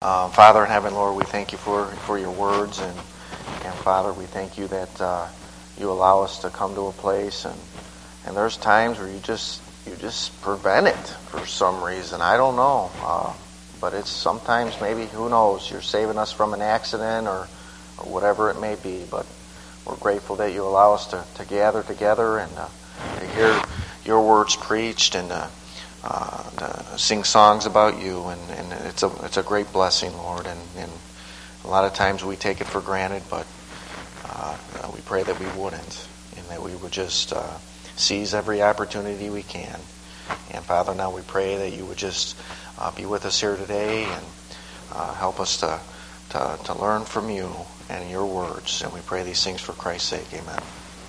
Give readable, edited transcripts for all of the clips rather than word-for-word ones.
Father in heaven, Lord, we thank you for your words, and Father, we thank you that you allow us to come to a place, and there's times where you just prevent it for some reason. I don't know, but it's sometimes maybe, who knows, you're saving us from an accident or whatever it may be. But we're grateful that you allow us to gather together and to hear your words preached and to sing songs about you, and it's a great blessing, Lord, and a lot of times we take it for granted, but we pray that we wouldn't, and that we would just seize every opportunity we can. And Father, now we pray that you would just be with us here today and help us to learn from you and your words, and we pray these things for Christ's sake. Amen.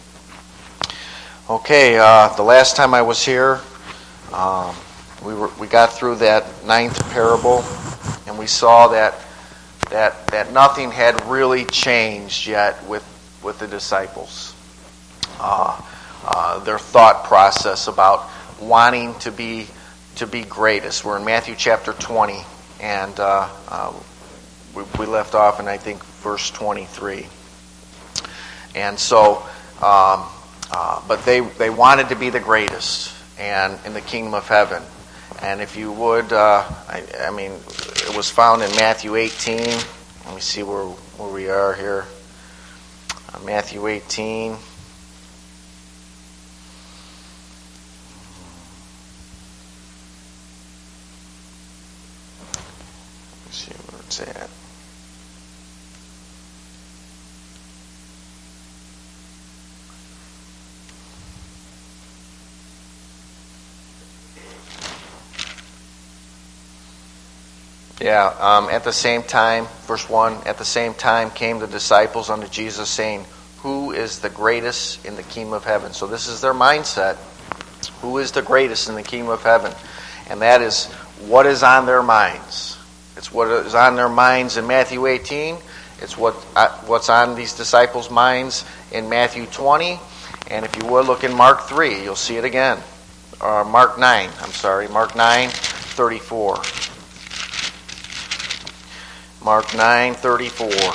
Okay, the last time I was here, we got through that 9th parable, and we saw that nothing had really changed yet with the disciples. Their thought process about wanting to be greatest. We're in Matthew chapter 20, and we left off in, I think, verse 23. And so, but they wanted to be the greatest and in the kingdom of heaven. And if you would, I mean, it was found in Matthew 18. Let me see where we are here. Matthew 18. Let's see where it's at. Yeah, at the same time, verse 1, at the same time came the disciples unto Jesus, saying, who is the greatest in the kingdom of heaven? So this is their mindset. Who is the greatest in the kingdom of heaven? And that is what is on their minds. It's what is on their minds in Matthew 18. It's what's on these disciples' minds in Matthew 20. And if you would, look in Mark 3. You'll see it again. Mark 9, 34. Mark 9:34.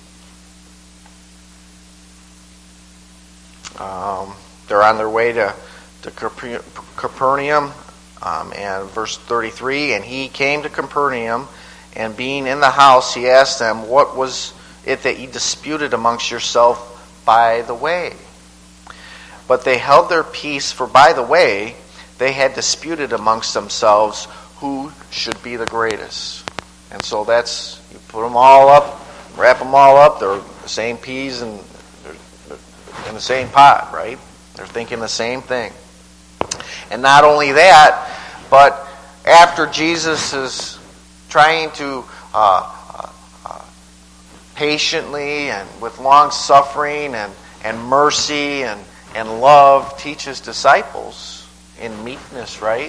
They're on their way to Capernaum, and verse 33, and he came to Capernaum, and being in the house, he asked them, what was it that ye disputed amongst yourself by the way? But they held their peace, for by the way they had disputed amongst themselves who should be the greatest. And so that's, you put them all up, wrap them all up, they're the same peas and they're in the same pot, right? They're thinking the same thing. And not only that, but after Jesus is trying to patiently and with long suffering and mercy and love teach his disciples in meekness, right?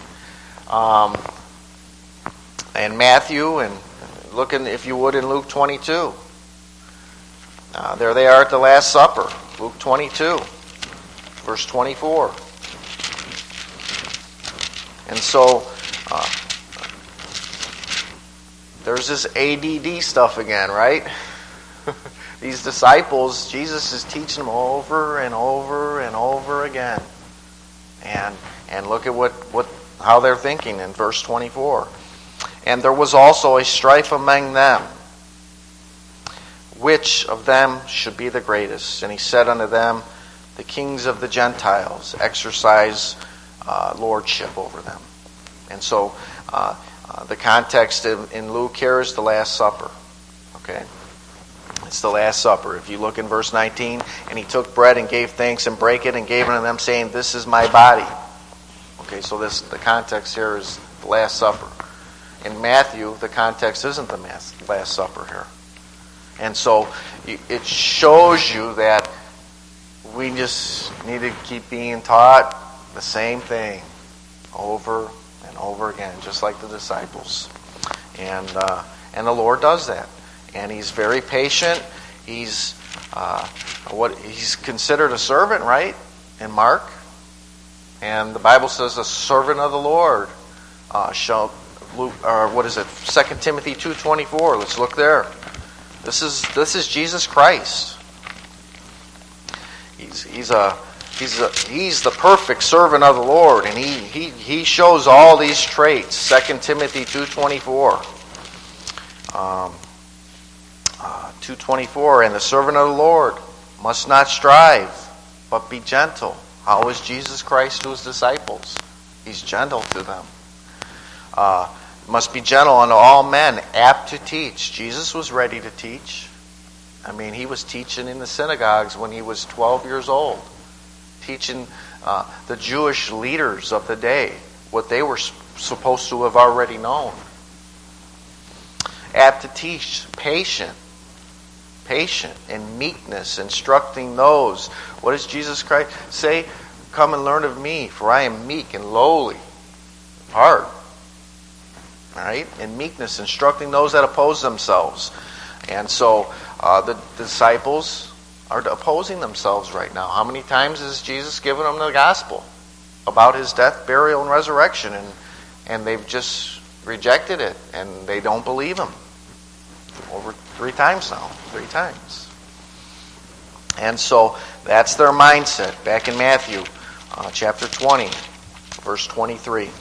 And Matthew, and looking, if you would, in Luke 22. There they are at the Last Supper. Luke 22, verse 24. And so, there's this ADD stuff again, right? These disciples, Jesus is teaching them over and over and over again. And look at how they're thinking in verse 24. And there was also a strife among them, which of them should be the greatest? And he said unto them, the kings of the Gentiles exercise lordship over them. And so the context in Luke here is the Last Supper. Okay? It's the Last Supper. If you look in verse 19, and he took bread and gave thanks and brake it and gave it unto them, saying, this is my body. Okay, so the context here is the Last Supper. In Matthew, the context isn't the Last Supper here. And so it shows you that we just need to keep being taught the same thing over and over again, just like the disciples. And the Lord does that. And he's very patient. He's considered a servant, right? In Mark. And the Bible says a servant of the Lord shall what is it? 2 Timothy 2:24. Let's look there. This is Jesus Christ. He's the perfect servant of the Lord, and he shows all these traits. 2 Timothy 2:24. 2:24, and the servant of the Lord must not strive, but be gentle. How is Jesus Christ to his disciples? He's gentle to them. Must be gentle unto all men, apt to teach. Jesus was ready to teach. I mean, he was teaching in the synagogues when he was 12 years old, teaching the Jewish leaders of the day what they were supposed to have already known. Apt to teach, patient in meekness, instructing those. What does Jesus Christ say? Come and learn of me, for I am meek and lowly of heart. Right? In meekness, instructing those that oppose themselves. And so the disciples are opposing themselves right now. How many times has Jesus given them the gospel about his death, burial, and resurrection? And they've just rejected it, and they don't believe him. Over 3 times now. 3 times. And so that's their mindset. Back in Matthew chapter 20, verse 23.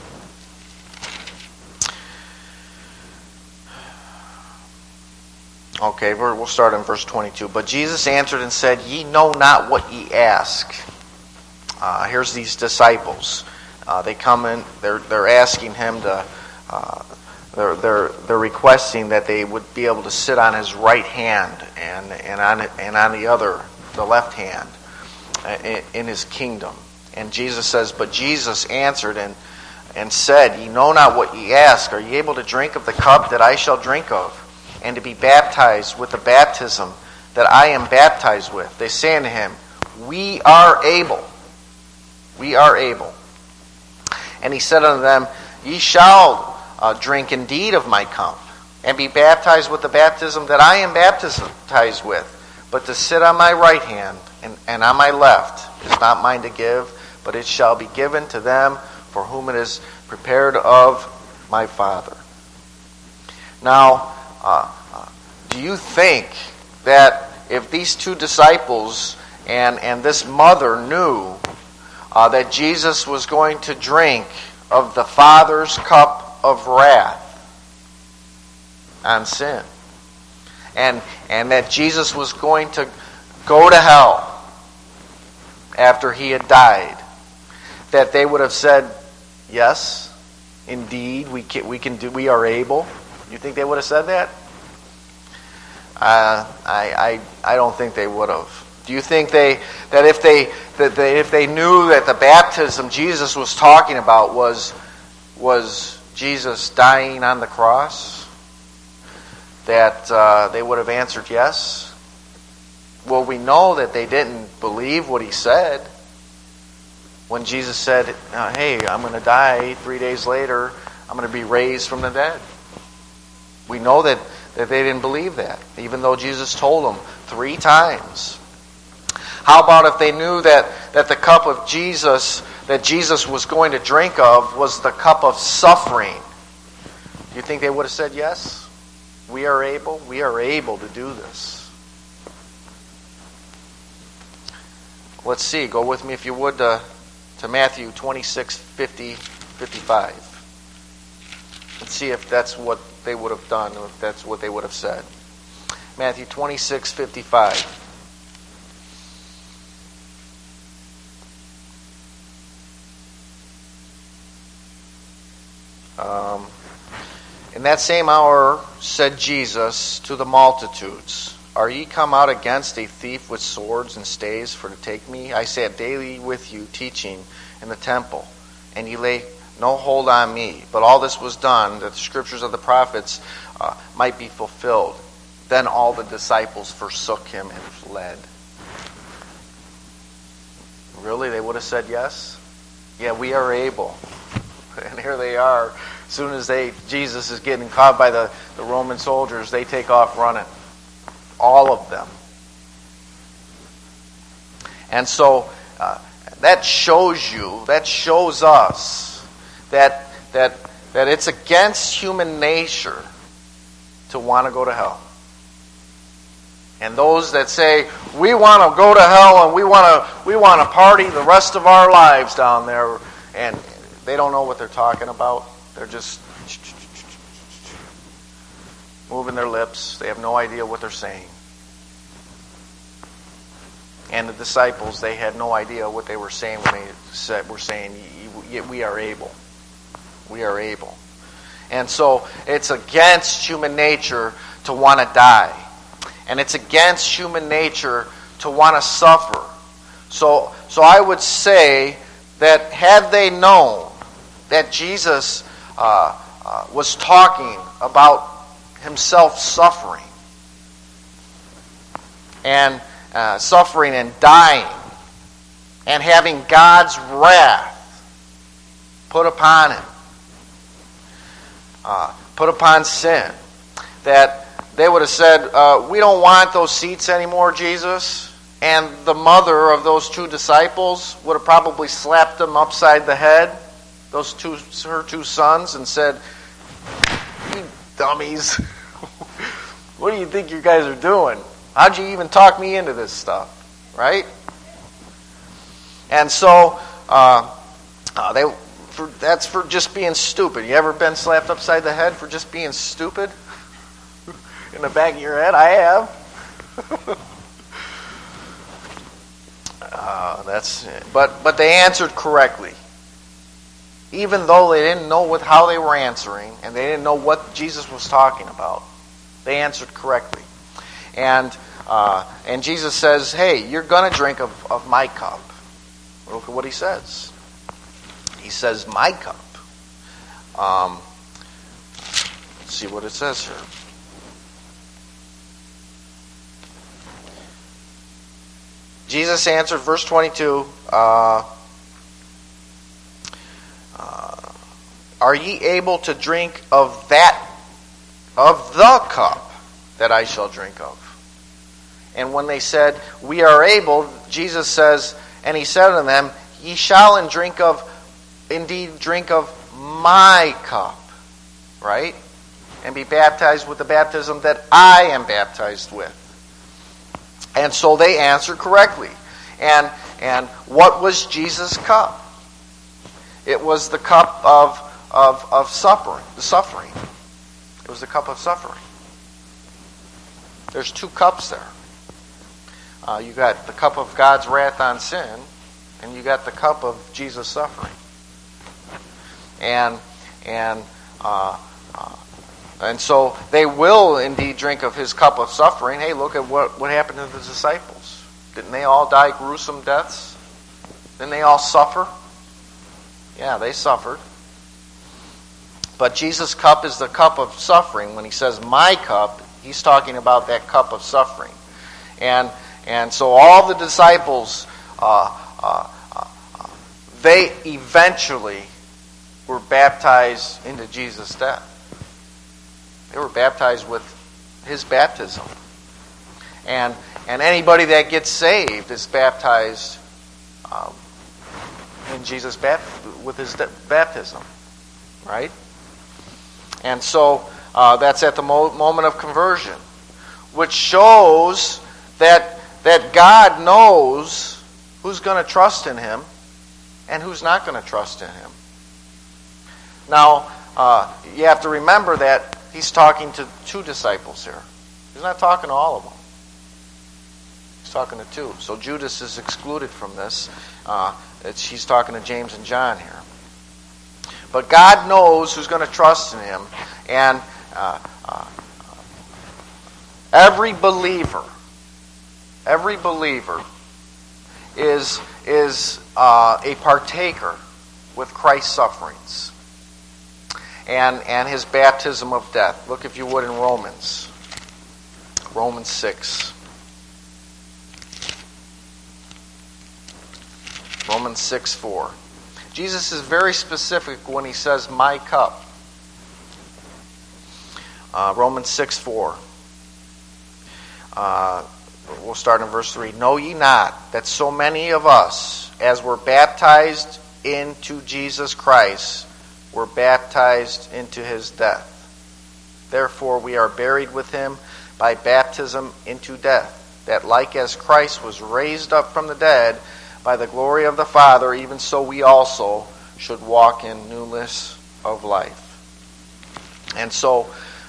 Okay, we'll start in verse 22. But Jesus answered and said, Ye know not what ye ask. Here's these disciples. They come in, they're asking him to... They're requesting that they would be able to sit on his right hand and on the other, the left hand, in his kingdom. And Jesus says, but Jesus answered and said, Ye know not what ye ask. Are ye able to drink of the cup that I shall drink of, and to be baptized with the baptism that I am baptized with? They say unto him, We are able. We are able. And he said unto them, Ye shall drink indeed of my cup, and be baptized with the baptism that I am baptized with. But to sit on my right hand and on my left is not mine to give, but it shall be given to them for whom it is prepared of my Father. Now, do you think that if these 2 disciples and this mother knew that Jesus was going to drink of the Father's cup of wrath on sin, and that Jesus was going to go to hell after he had died, that they would have said, yes, indeed, we are able? You think they would have said that? I don't think they would have. Do you think that if they knew that the baptism Jesus was talking about was Jesus dying on the cross, that they would have answered yes? Well, we know that they didn't believe what he said. When Jesus said, hey, I'm going to die 3 days later, I'm going to be raised from the dead. We know that they didn't believe that, even though Jesus told them 3 times. How about if they knew that the cup of Jesus, that Jesus was going to drink of, was the cup of suffering? Do you think they would have said yes? We are able to do this. Let's see, go with me if you would to Matthew 26:55. Let's see if that's what they would have done, or if that's what they would have said. Matthew 26:55. In that same hour said Jesus to the multitudes, Are ye come out against a thief with swords and staves for to take me? I sat daily with you teaching in the temple, and ye lay no hold on me. But all this was done, that the scriptures of the prophets might be fulfilled. Then all the disciples forsook him and fled. Really? They would have said yes? Yeah, we are able. And here they are. As soon as Jesus is getting caught by the Roman soldiers, they take off running. All of them. And so that shows us that that it's against human nature to want to go to hell. And those that say, we want to go to hell and we want to party the rest of our lives down there, and they don't know what they're talking about. They're just moving their lips. They have no idea what they're saying. And the disciples, they had no idea what they were saying when they were saying, we are able. We are able. And so it's against human nature to want to die. And it's against human nature to want to suffer. So I would say that had they known that Jesus was talking about himself suffering and dying and having God's wrath put upon him, put upon sin, that they would have said, we don't want those seats anymore, Jesus. And the mother of those two disciples would have probably slapped them upside the head, her two sons, and said, you dummies, what do you think you guys are doing? How'd you even talk me into this stuff? Right? And so, that's for just being stupid. You ever been slapped upside the head for just being stupid? In the back of your head, I have. But they answered correctly. Even though they didn't know how they were answering, and they didn't know what Jesus was talking about, they answered correctly. And Jesus says, hey, you're going to drink of my cup. Look at what he says. He says, my cup. Let's see what it says here. Jesus answered, verse 22, are ye able to drink of the cup that I shall drink of? And when they said, we are able, Jesus says, and he said unto them, ye shall indeed drink of my cup, right? And be baptized with the baptism that I am baptized with. And so they answered correctly. And what was Jesus' cup? It was the cup of suffering. The suffering. It was the cup of suffering. There's two cups there. You got the cup of God's wrath on sin, and you got the cup of Jesus' suffering. And so they will indeed drink of his cup of suffering. Hey, look at what happened to the disciples. Didn't they all die gruesome deaths? Didn't they all suffer? Yeah, they suffered. But Jesus' cup is the cup of suffering. When he says my cup, he's talking about that cup of suffering. And so all the disciples, they eventually were baptized into Jesus' death. They were baptized with his baptism. And anybody that gets saved is baptized in Jesus' with his baptism. Right? And so that's at the moment of conversion, which shows that God knows who's going to trust in him and who's not going to trust in him. Now, you have to remember that he's talking to two disciples here. He's not talking to all of them. He's talking to two. So Judas is excluded from this. He's talking to James and John here. But God knows who's going to trust in him. And every believer is a partaker with Christ's sufferings and his baptism of death. Look, if you would, in Romans 6. Romans 6:4. Jesus is very specific when he says, my cup. Romans 6:4. We'll start in verse 3. Know ye not that so many of us, as were baptized into Jesus Christ, were baptized into his death. Therefore we are buried with him by baptism into death, that like as Christ was raised up from the dead by the glory of the Father, even so we also should walk in newness of life. And so,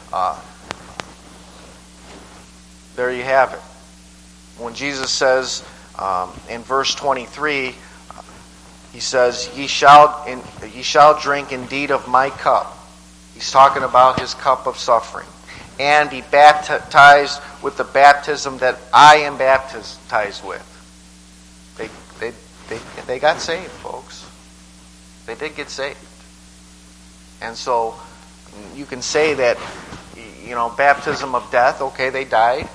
there you have it. When Jesus says in verse 23, he says, ye shall drink indeed of my cup. He's talking about his cup of suffering. And be baptized with the baptism that I am baptized with. They got saved, folks. They did get saved. And so you can say that, baptism of death, okay, they died.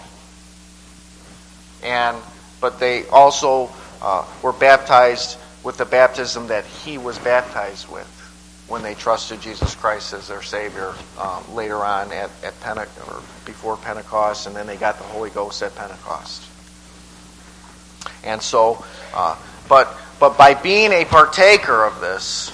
But they also were baptized with the baptism that he was baptized with when they trusted Jesus Christ as their Savior later on at or before Pentecost, and then they got the Holy Ghost at Pentecost. And so, but by being a partaker of this,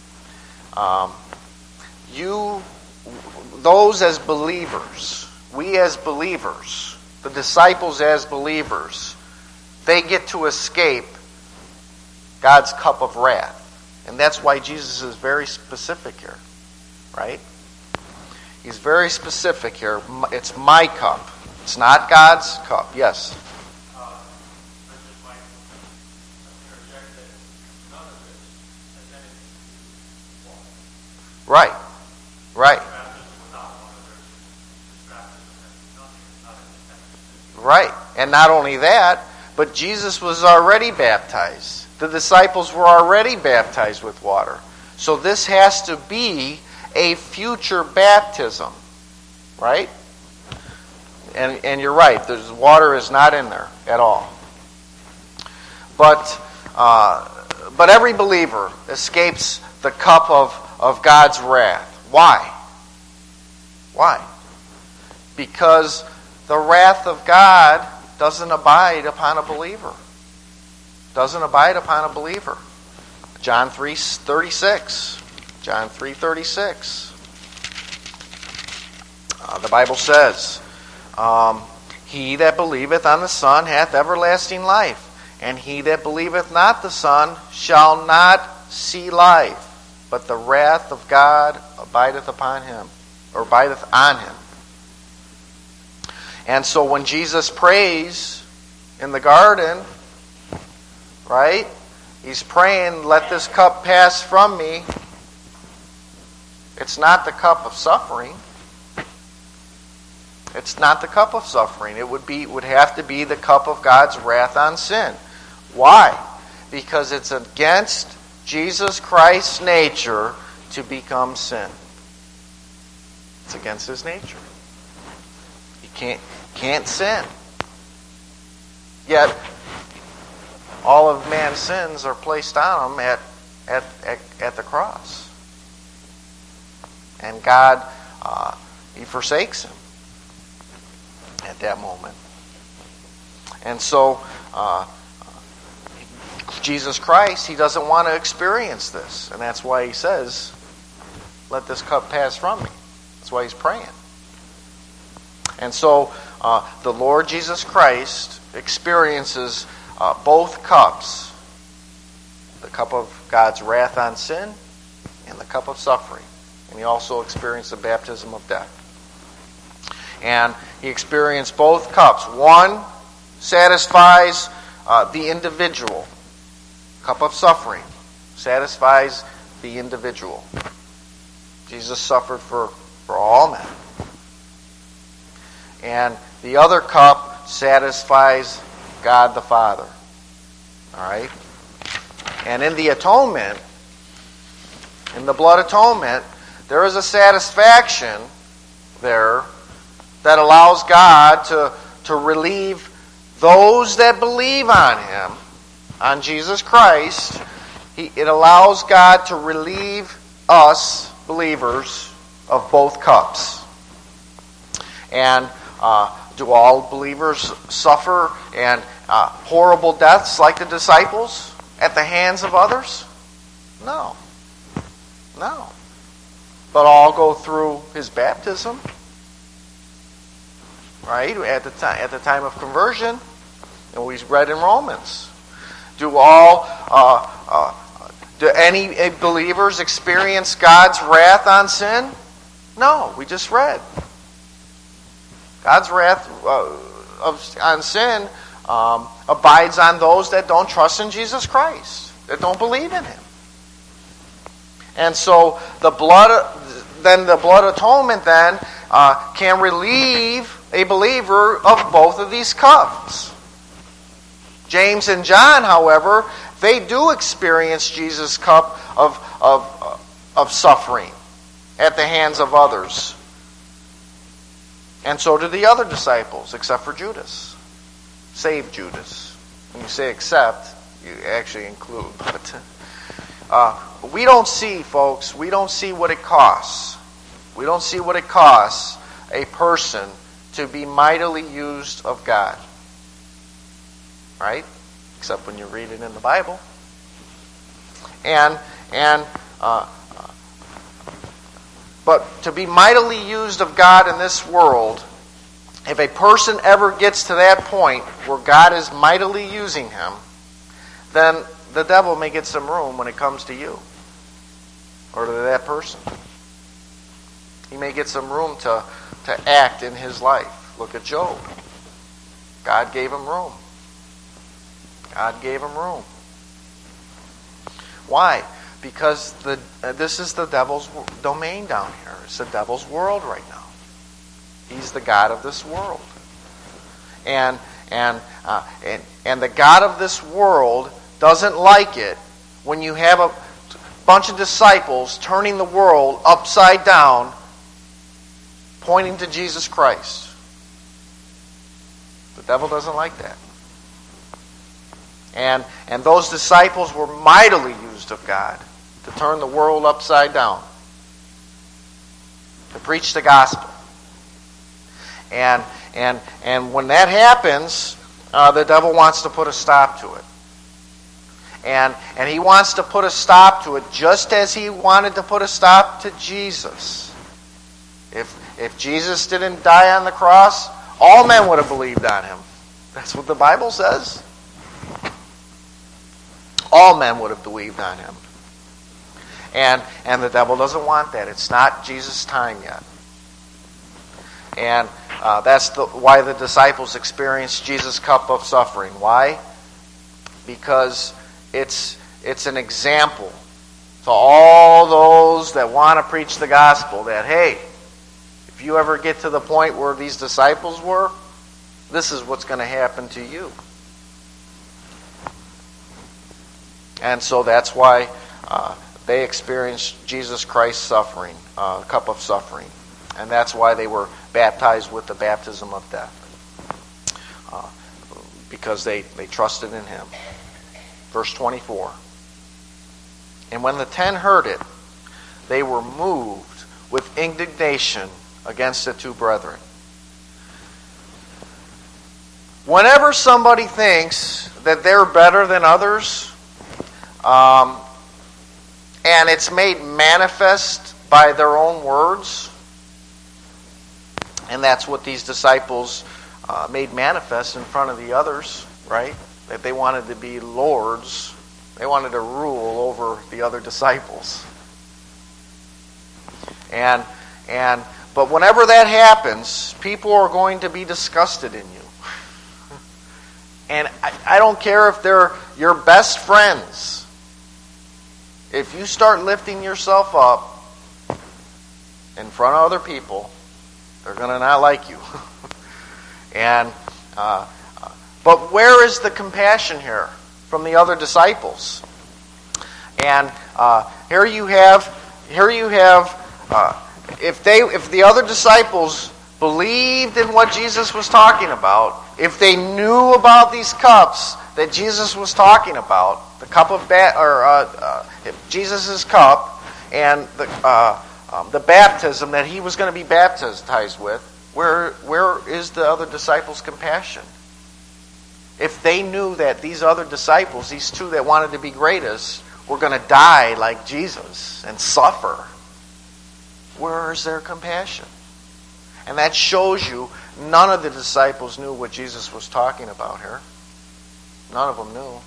those as believers, we as believers, the disciples as believers, they get to escape God's cup of wrath. And that's why Jesus is very specific here, right? He's very specific here. It's my cup. It's not God's cup. Yes? Right. Right. Right. And not only that, but Jesus was already baptized. The disciples were already baptized with water. So this has to be a future baptism. Right? And you're right. Water is not in there at all. But every believer escapes the cup of God's wrath. Why? Why? Because the wrath of God doesn't abide upon a believer. Doesn't abide upon a believer. John 3:36. John 3:36. The Bible says, he that believeth on the Son hath everlasting life, and he that believeth not the Son shall not see life, but the wrath of God abideth upon him, or abideth on him. And so when Jesus prays in the garden, right, he's praying, let this cup pass from me. It's not the cup of suffering. It's not the cup of suffering. It would have to be the cup of God's wrath on sin. Why? Because it's against Jesus Christ's nature to become sin. It's against his nature. He can't sin. Yet all of man's sins are placed on him at the cross. And God, he forsakes him at that moment. And so Jesus Christ, he doesn't want to experience this. And that's why he says, let this cup pass from me. That's why he's praying. And so the Lord Jesus Christ experiences both cups. The cup of God's wrath on sin and the cup of suffering. And he also experienced the baptism of death. And he experienced both cups. One satisfies the individual. Cup of suffering satisfies the individual. Jesus suffered for all men. And the other cup satisfies God the Father. All right? And in the atonement, in the blood atonement, there is a satisfaction there that allows God to relieve those that believe on him, on Jesus Christ. It allows God to relieve us, believers, of both cups. And do all believers suffer and horrible deaths like the disciples at the hands of others? No. No. but all go through his baptism, right? At the time of conversion, and we read in Romans. Do any believers experience God's wrath on sin? No, we just read. God's wrath on sin abides on those that don't trust in Jesus Christ, that don't believe in him. And so the blood atonement then can relieve a believer of both of these cups. James and John, however, they do experience Jesus' cup of suffering at the hands of others. And so do the other disciples, except for Judas. Save Judas. When you say except, you actually include. But we don't see, folks, we don't see what it costs. We don't see what it costs a person to be mightily used of God. Right? Except when you read it in the Bible. But to be mightily used of God in this world, if a person ever gets to that point where God is mightily using him, then the devil may get some room when it comes to you or to that person. He may get some room to act in his life. Look at Job. God gave him room. God gave him room. Why? Because this is the devil's domain down here. It's the devil's world right now. He's the god of this world. And the god of this world doesn't like it when you have a bunch of disciples turning the world upside down, pointing to Jesus Christ. The devil doesn't like that. And those disciples were mightily used of God to turn the world upside down, to preach the gospel. And when that happens, the devil wants to put a stop to it. And he wants to put a stop to it just as he wanted to put a stop to Jesus. If Jesus didn't die on the cross, all men would have believed on him. That's what the Bible says. All men would have believed on him. And the devil doesn't want that. It's not Jesus' time yet. And that's why the disciples experienced Jesus' cup of suffering. Why? Because it's an example to all those that want to preach the gospel that, hey, if you ever get to the point where these disciples were, this is what's going to happen to you. And so that's why they experienced Jesus Christ's suffering, cup of suffering. And that's why they were baptized with the baptism of death. Because they trusted in him. Verse 24. And when the 10 heard it, they were moved with indignation against the two brethren. Whenever somebody thinks that they're better than others, and it's made manifest by their own words, and that's what these disciples made manifest in front of the others, right? That they wanted to be lords. They wanted to rule over the other disciples. But whenever that happens, people are going to be disgusted in you. And I don't care if they're your best friends. If you start lifting yourself up in front of other people, they're going to not like you. But where is the compassion here from the other disciples? And here you have, if the other disciples believed in what Jesus was talking about, if they knew about these cups that Jesus was talking about, the cup of Jesus' cup and the baptism that he was going to be baptized with, where is the other disciples' compassion? If they knew that these other disciples, these two that wanted to be greatest, were going to die like Jesus and suffer, Where is their compassion? And that shows you none of the disciples knew what Jesus was talking about here. None of them knew.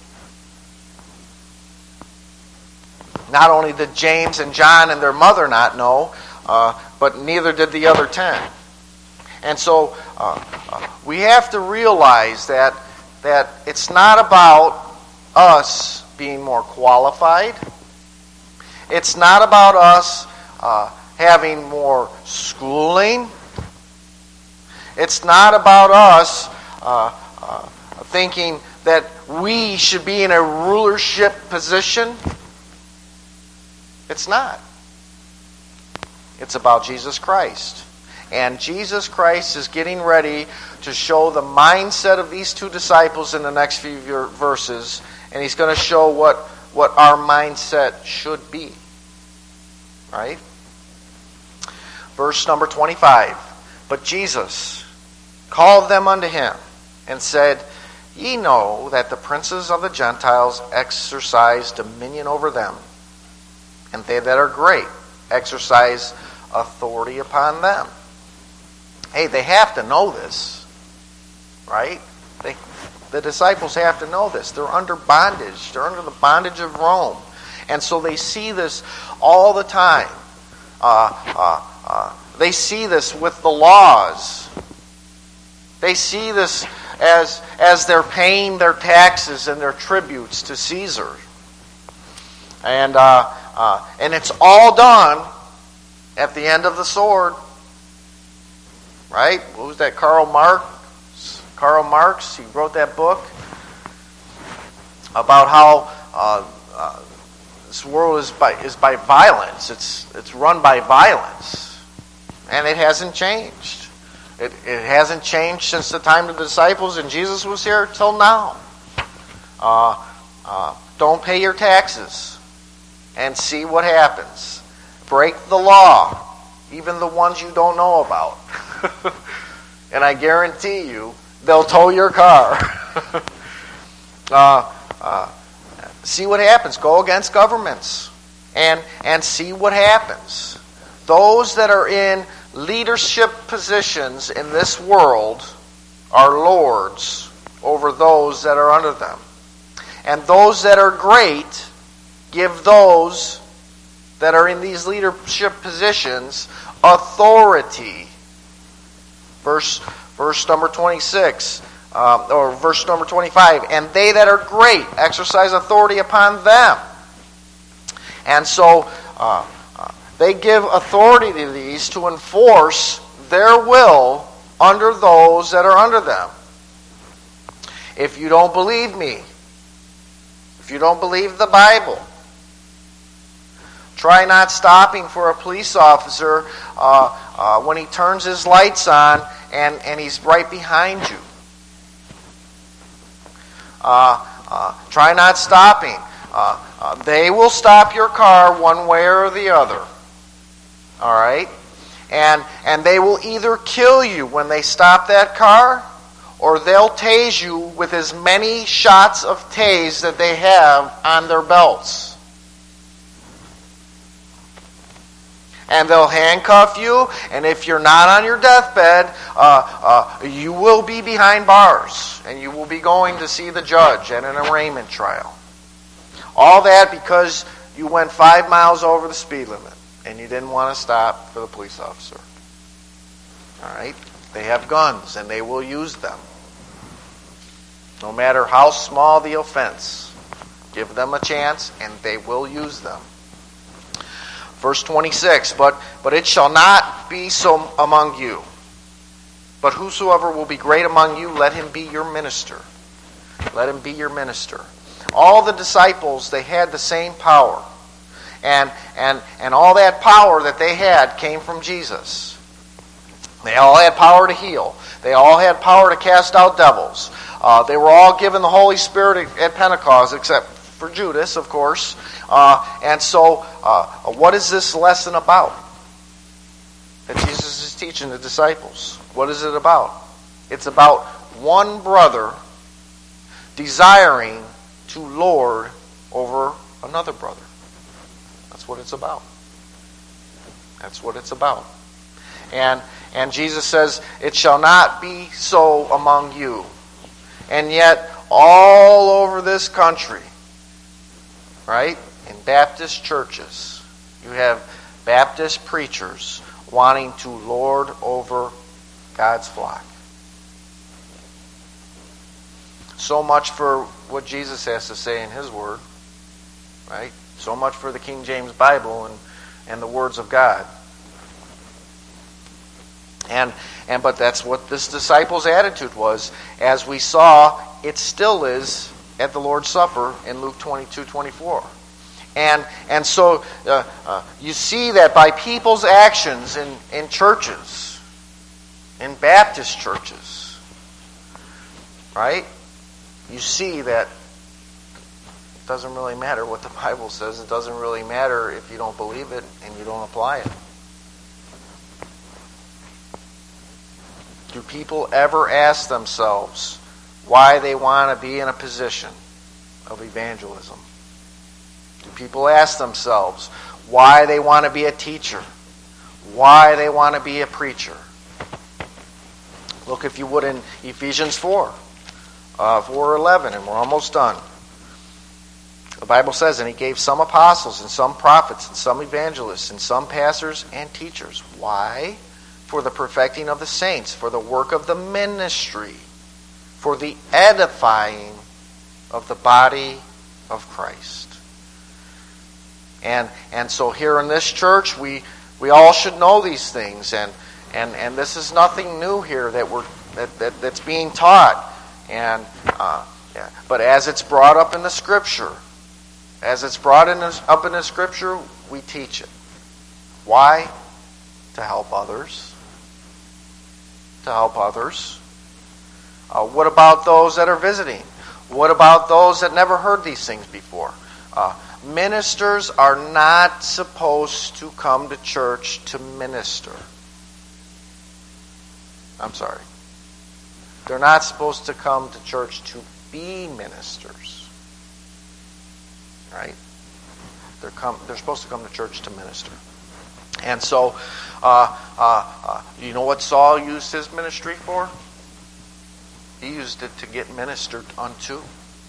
Not only did James and John and their mother not know, but neither did the other 10. And so we have to realize that it's not about us being more qualified. It's not about us having more schooling. It's not about us thinking that we should be in a rulership position. It's not. It's about Jesus Christ. And Jesus Christ is getting ready to show the mindset of these two disciples in the next few verses. And he's going to show what our mindset should be. Right? Verse number 25. But Jesus called them unto him and said, Ye know that the princes of the Gentiles exercise dominion over them, and they that are great exercise authority upon them. Hey, they have to know this, right? The disciples have to know this. They're under bondage. They're under the bondage of Rome. And so they see this all the time. They see this with the laws. They see this as they're paying their taxes and their tributes to Caesar. And it's all done at the end of the sword. Right? What was that? Karl Marx, he wrote that book about how this world is by violence. It's run by violence. And it hasn't changed. It hasn't changed since the time of the disciples and Jesus was here till now. Don't pay your taxes and see what happens. Break the law, even the ones you don't know about. And I guarantee you, they'll tow your car. See what happens. Go against governments and see what happens. Those that are in leadership positions in this world are lords over those that are under them. And those that are great give those that are in these leadership positions authority. Verse number 26, or verse number 25, and they that are great exercise authority upon them. And so they give authority to these to enforce their will under those that are under them. If you don't believe me, if you don't believe the Bible, try not stopping for a police officer when he turns his lights on and he's right behind you. Try not stopping. They will stop your car one way or the other. All right? And they will either kill you when they stop that car, or they'll tase you with as many shots of tase that they have on their belts. And they'll handcuff you, and if you're not on your deathbed, you will be behind bars, and you will be going to see the judge at an arraignment trial. All that because you went 5 miles over the speed limit, and you didn't want to stop for the police officer. All right? They have guns, and they will use them. No matter how small the offense, give them a chance, and they will use them. Verse 26, but it shall not be so among you. But whosoever will be great among you, let him be your minister. Let him be your minister. All the disciples, they had the same power. And all that power that they had came from Jesus. They all had power to heal. They all had power to cast out devils. They were all given the Holy Spirit at Pentecost, except for Judas, of course. And so, what is this lesson about that Jesus is teaching the disciples? What is it about? It's about one brother desiring to lord over another brother. That's what it's about. That's what it's about. And Jesus says, it shall not be so among you. And yet, all over this country, right, in Baptist churches, you have Baptist preachers wanting to lord over God's flock. So much for what Jesus has to say in His Word, right? So much for the King James Bible and the words of God. But that's what this disciples' attitude was. As we saw, it still is at the Lord's Supper in Luke 22:24. And so you see that by people's actions in churches, in Baptist churches, right? You see that it doesn't really matter what the Bible says. It doesn't really matter if you don't believe it and you don't apply it. Do people ever ask themselves why they want to be in a position of evangelism? Do people ask themselves why they want to be a teacher? Why they want to be a preacher? Look, if you would, in Ephesians 4:11, and we're almost done. The Bible says, and He gave some apostles, and some prophets, and some evangelists, and some pastors and teachers. Why? For the perfecting of the saints, for the work of the ministry, for the edifying of the body of Christ. And so here in this church, we all should know these things, and this is nothing new here that's being taught. But as it's brought up in the Scripture, we teach it. Why? To help others. What about those that are visiting? What about those that never heard these things before? Ministers are not supposed to come to church to minister. I'm sorry. They're not supposed to come to church to be ministers. Right? They're supposed to come to church to minister. And so, you know what Saul used his ministry for? He used it to get ministered unto.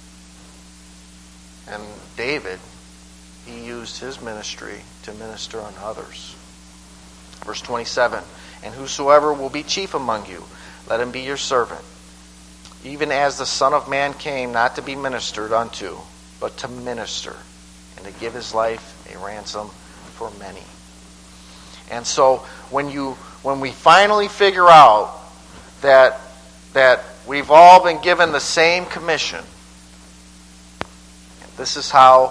And David, he used his ministry to minister unto others. Verse 27, and whosoever will be chief among you, let him be your servant. Even as the Son of Man came not to be ministered unto, but to minister, and to give his life a ransom for many. And so when we finally figure out that we've all been given the same commission, this is how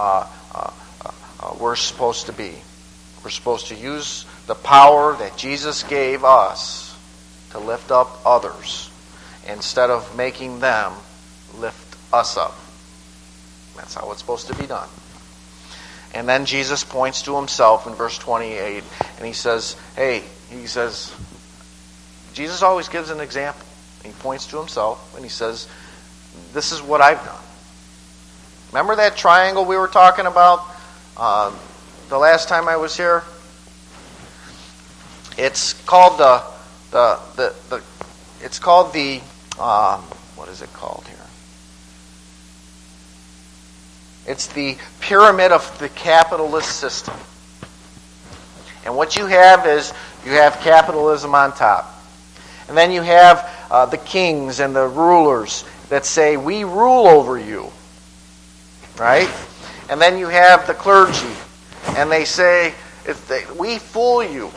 we're supposed to be. We're supposed to use the power that Jesus gave us to lift up others instead of making them lift us up. That's how it's supposed to be done. And then Jesus points to himself in verse 28, and he says, Jesus always gives an example. He points to himself, and he says, this is what I've done. Remember that triangle we were talking about the last time I was here? It's called what is it called here? It's the pyramid of the capitalist system. And what you have is, you have capitalism on top. And then you have the kings and the rulers that say, we rule over you. Right? And then you have the clergy, and they say, we fool you.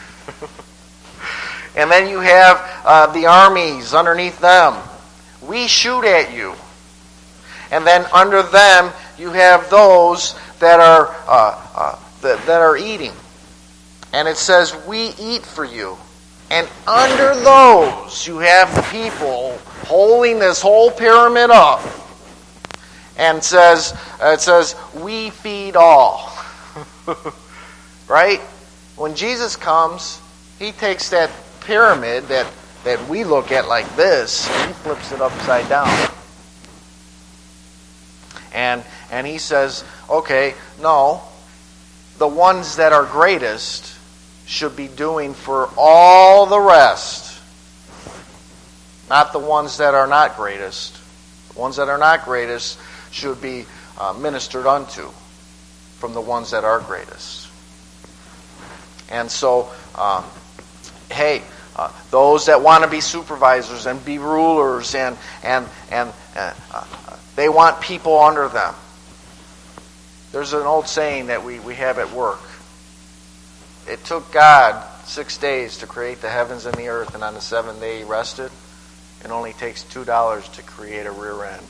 And then you have the armies underneath them. We shoot at you. And then under them, you have those that are eating. And it says, we eat for you. And under those, you have the people holding this whole pyramid up. And it says, we feed all. Right? When Jesus comes, he takes that pyramid that we look at like this, and he flips it upside down. And he says, okay, no, the ones that are greatest should be doing for all the rest. Not the ones that are not greatest. The ones that are not greatest should be ministered unto from the ones that are greatest. And so, those that want to be supervisors and be rulers and they want people under them. There's an old saying that we have at work. It took God 6 days to create the heavens and the earth, and on the seventh day He rested. It only takes $2 to create a rear end.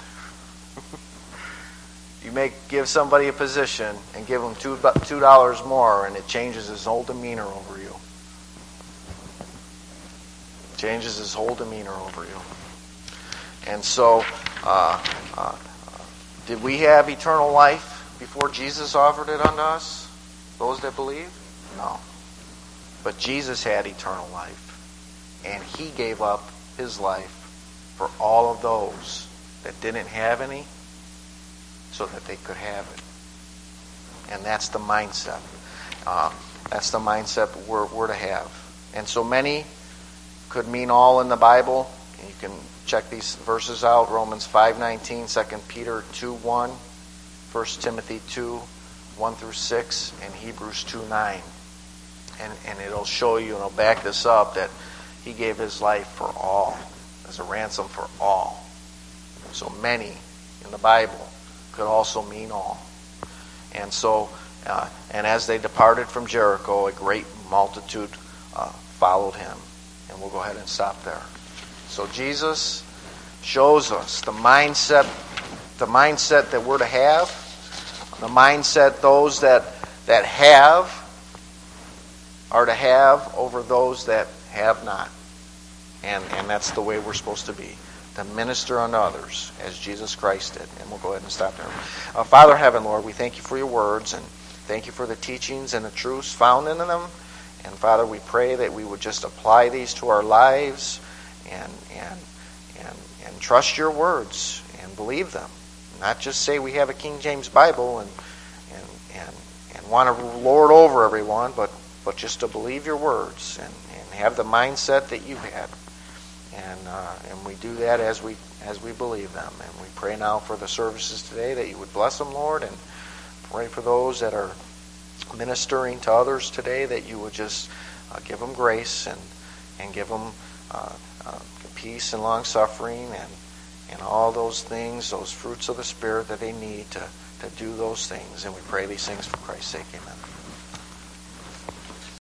You give somebody a position and give them $2 more, and it changes his whole demeanor over you. Changes his whole demeanor over you. And so, did we have eternal life before Jesus offered it unto us? Those that believe? No. But Jesus had eternal life. And He gave up His life for all of those that didn't have any, so that they could have it. And that's the mindset. That's the mindset we're to have. And so many could mean all in the Bible. And you can check these verses out. Romans 5:19, 2 Peter 2:1, 1 Timothy 2:1 through 6, and Hebrews 2:9. And it'll show you, and it'll back this up, that He gave His life for all, as a ransom for all. So many in the Bible could also mean all. And so, and as they departed from Jericho, a great multitude followed Him. And we'll go ahead and stop there. So Jesus shows us the mindset that we're to have, the mindset those that have are to have over those that have not. And that's the way we're supposed to be, to minister unto others as Jesus Christ did. And we'll go ahead and stop there. Father in heaven, Lord, we thank You for Your words, and thank You for the teachings and the truths found in them. And Father, we pray that we would just apply these to our lives and trust Your words and believe them. Not just say we have a King James Bible and want to lord over everyone, but just to believe Your words and have the mindset that You had. And we do that as we believe them. And we pray now for the services today that You would bless them, Lord, and pray for those that are ministering to others today, that You would just give them grace and give them peace and long suffering and all those things, those fruits of the Spirit that they need to do those things. And we pray these things for Christ's sake. Amen.